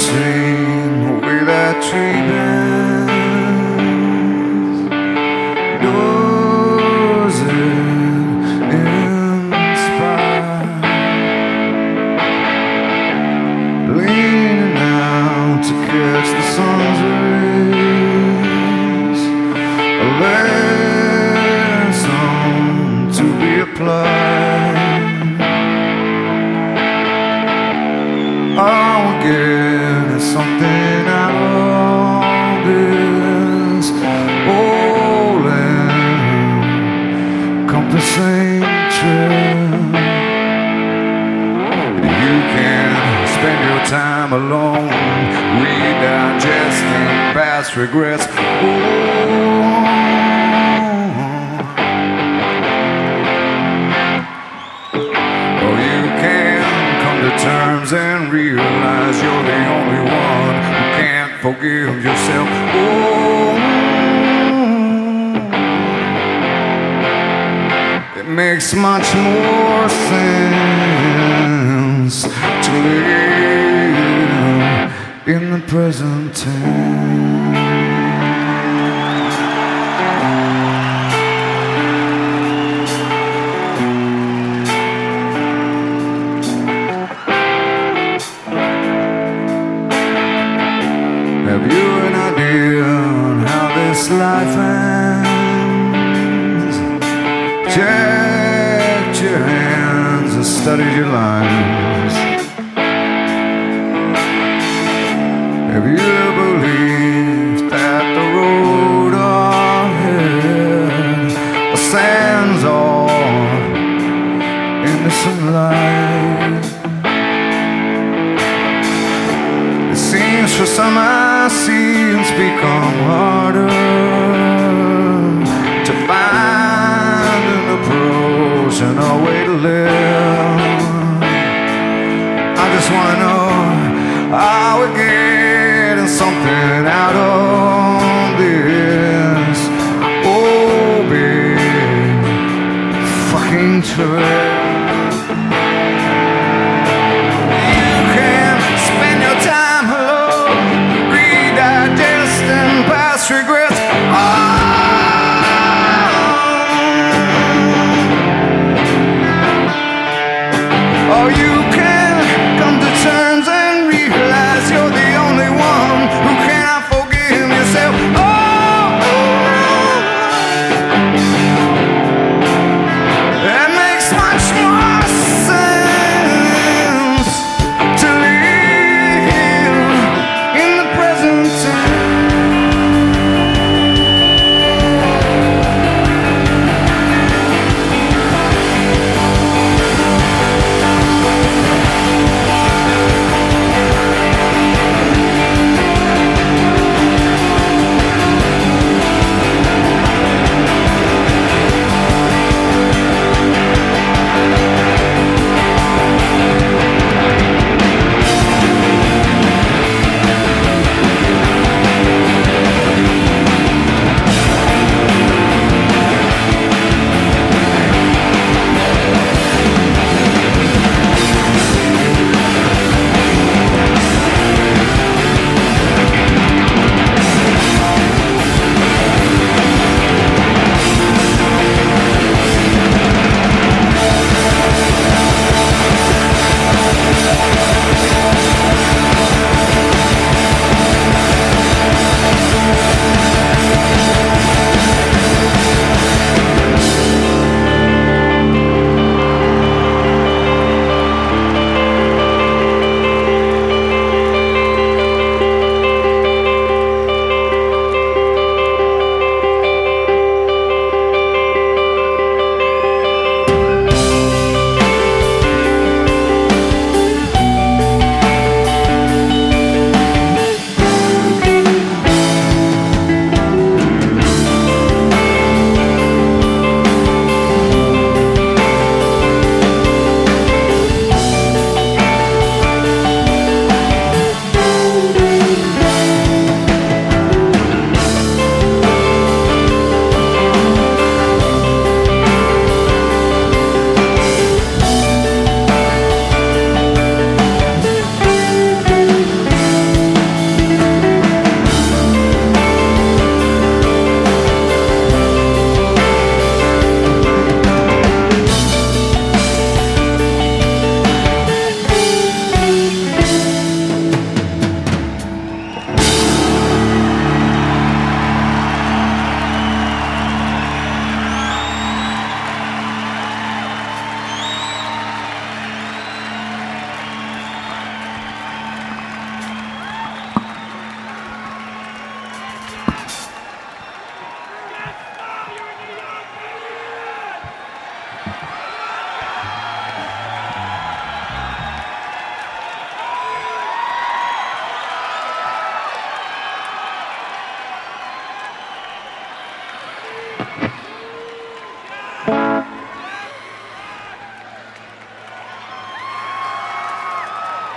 sing the way that tree bends. Does it inspire? Leaning out to catch the sun's rays, a lesson to be applied. All we get is something out of this old encompassing trip. You can spend your time alone, redigesting past regrets. Or you can come to terms and realize you're the only one who can't forgive yourself. It makes much more sense to live in the present tense. Have you an idea on how this life ends? Checked your hands and studied your lines. Have you believed that the road ahead ascends all innocent light? It seems for some our scenes become harder to find an approach and a way to live. I just wanna know, are we getting something out of this? Oh, big fucking trip. You can spend your time alone, redigesting past regrets. Or you can come to terms and realize you're the only one who cannot forgive yourself.